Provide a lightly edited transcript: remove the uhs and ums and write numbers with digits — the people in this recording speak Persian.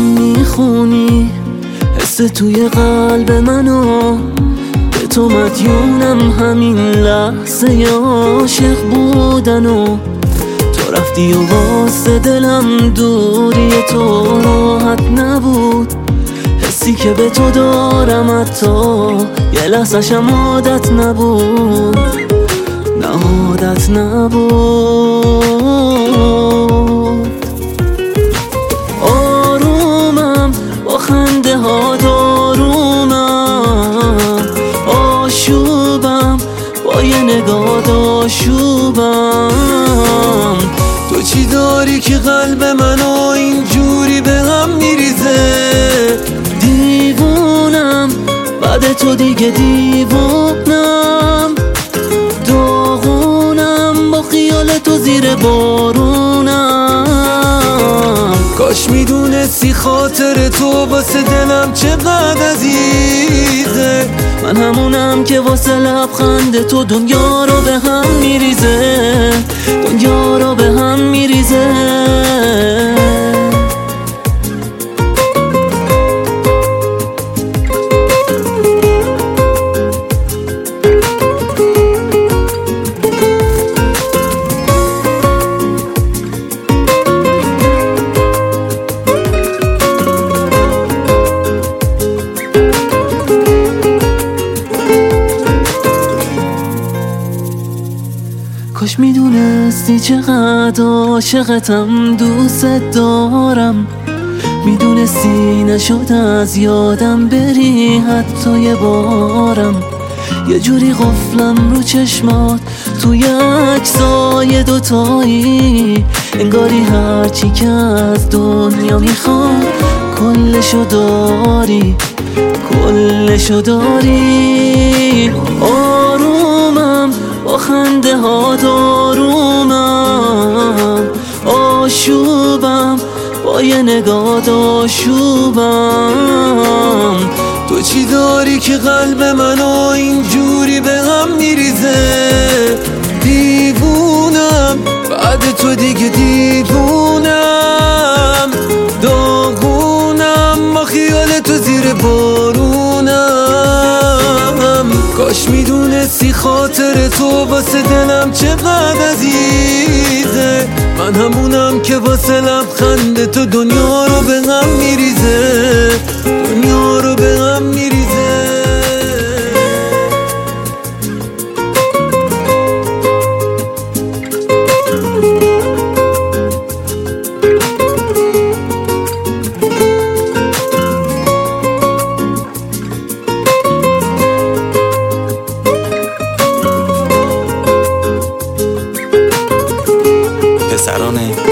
میخونی حس توی قلب منو، به تو مدیونم همین لحظه عاشق بودنو. تو رفتی و واسه دلم دوری تو راحت نبود، حسی که به تو دارم حتی یه لحظه‌شم عادت نبود، نه عادت نبود. آرومم با خنده ها دارومم، آشوبم با یه نگاه آشوبم. تو چی داری که قلب منو اینجوری به هم میریزه؟ دیوونم بعد تو دیگه دیوونم، داغونم با خیال تو زیر بارونم. کاش میدونستی خاطر تو واسه دلم چقدر عزیزه، من همونم که واسه لبخند تو دنیا رو به هم میریزه، دنیا رو به هم میریزه. کاش میدونستی چقدر عاشقتم، دوست دارم، میدونستی نشد از یادم بری حتی یه بارم. یه جوری قفلم رو چشمات توی عکسای دوتایی، انگاری هرچی که از دنیا میخوام کلشو داری، کلشو داری. آرومم با خنده ها دارومم، آشوبم با یه نگاه آشوبم. تو چی داری که قلب منو اینجوری به هم میریزه؟ دیوونم بعد تو دیگه دیوونم، داغونم با خیال تو زیر بارونم. کاش میدونستی خاطر تو واسه دلم چقدر عزیزه، من همونم که واسه لبخند تو دنیا رو به هم میریزه، دنیا رو به هم میریزه. پسران